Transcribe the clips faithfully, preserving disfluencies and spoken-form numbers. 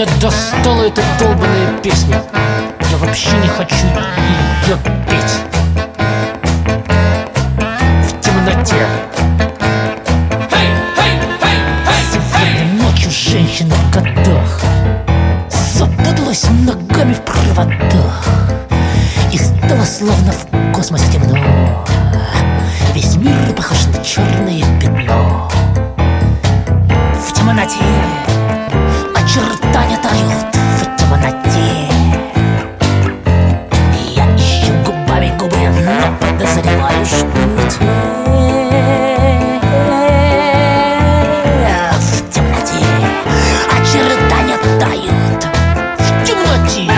Меня достала эта долбаная песня. Я вообще не хочу ее петь. В темноте. Сегодня ночью женщина в годах запуталась ногами в проводах и стало словно в космосе темно. Весь мир похож на черное пятно. В темноте очертания тают в темноте. Я ищу губами губы, но подозреваю, что не те. В темноте очертания тают в темноте.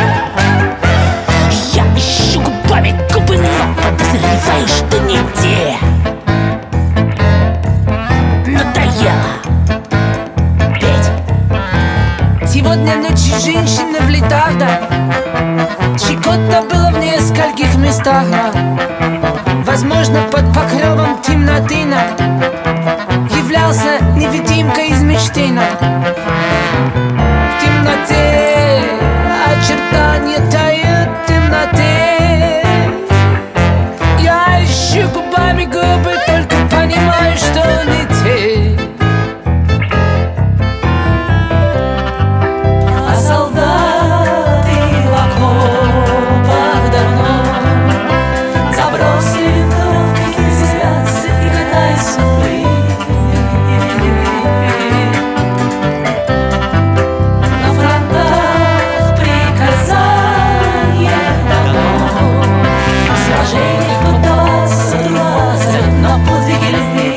Я ищу губами губы, но подозреваю, что не те. Надоело петь. Сегодня ночью женщина в летах, да. Щекотно было в нескольких местах, да. Возможно, под покровом темноты, да, являлся невидимкой из мечты, да. В темноте очертания тают в темноте. Я ищу губами губы, только понимаю, что не те. А солдаты в окопах давно забросили винтовки, резвятся и катаются в пыли. На фронтах приказания давно в сражениях поддаваться трудно, на подвиги любви.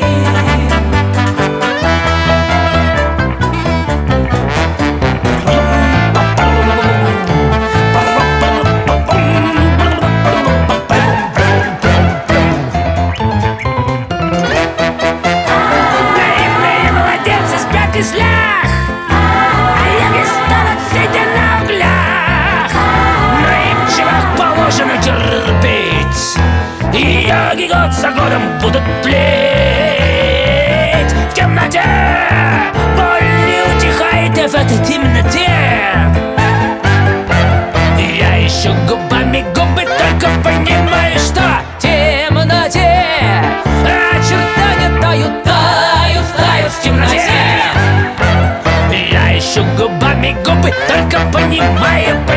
Наивные младенцы спят в яслях, а яги станут сидя на углях. Но им чего положено терпеть, и яги год за годом будут тлеть. В темноте боль не утихает, и в этой темноте я ищу губами губы, только понимаю, что В темноте очертания тают, тают, тают в темноте. я ищу губами губы, только понимаю,